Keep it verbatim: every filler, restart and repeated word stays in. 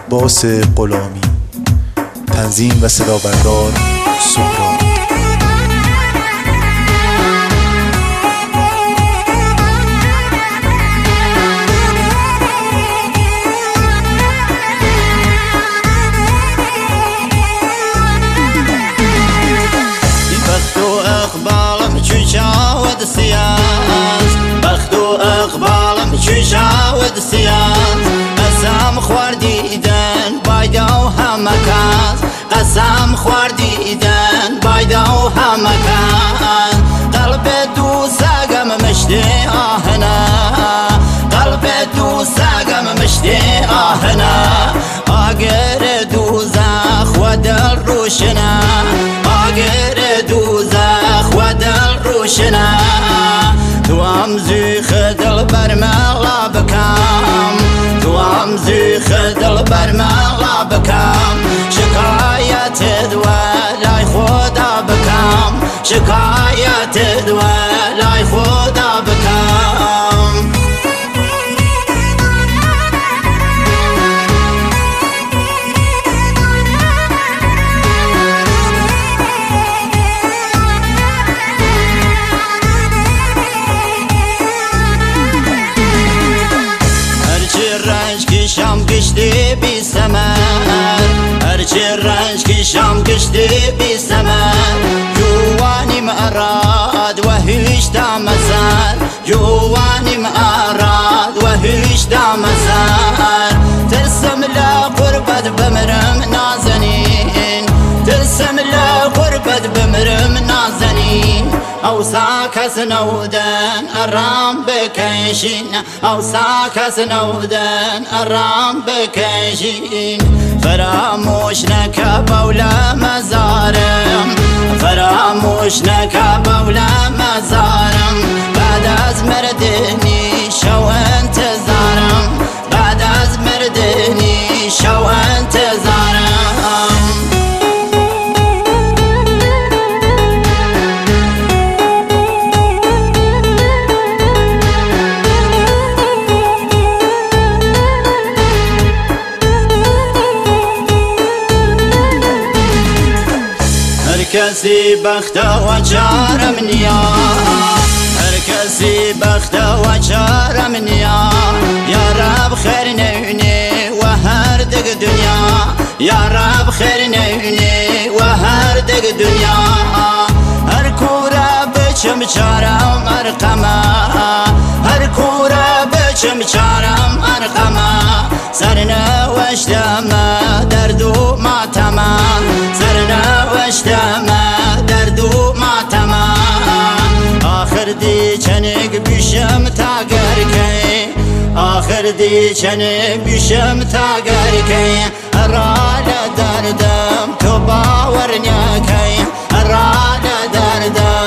عباس غلامی. تنظیم و صدابردار سهراب. بخت و اقبالم چون شاود سیاز قسم خوردیدن بایده و همه کس قسم خوردیدن بایده و همه کس قلب دوستم مشتی آهنه قلب دوستم مشتی آهنه آگر دوزخ و دل روشنه آگر دوزخ و دل روشنه تو هم زیخ دل بر ملا بکم تو هم زیخ دل بر ملا بکم شکایت دولای خدا بکم شکایت دولای خدا بکم شام کشتی بی ثمر هرچی رنج کشام کشتی بی ثمر جوانیم اراد و هیچ دامسر جوانیم اراد و هیچ دامسر ترسم لقربت بمرم نازنین ترسم لقربت بمرم نازنین او ساکس نودن ارام بکشین او ساکس نودن ارام بکشین فراموش نکه بولا مزارم فراموش نکه بولا مزارم بعد از مردنی شو انتظارم بعد از مردنی شو انتظارم کسی بخت و چارم نیا هر کسی بخت و چارم نیا یا رب خیر نونی و هر دگ دنیا یا رب خیر نونی و هر دگ دنیا هر کورا بچم چارم ارقما هر کورا بچم چارم ارقما سرنوشتم درد و ماتما سرنوشتم درد و ماتما آخر دی چنگ بیشم تاگر کی آخر دی چنگ بیشم تاگر کی ارال دردم تو باور نکی ارال دردم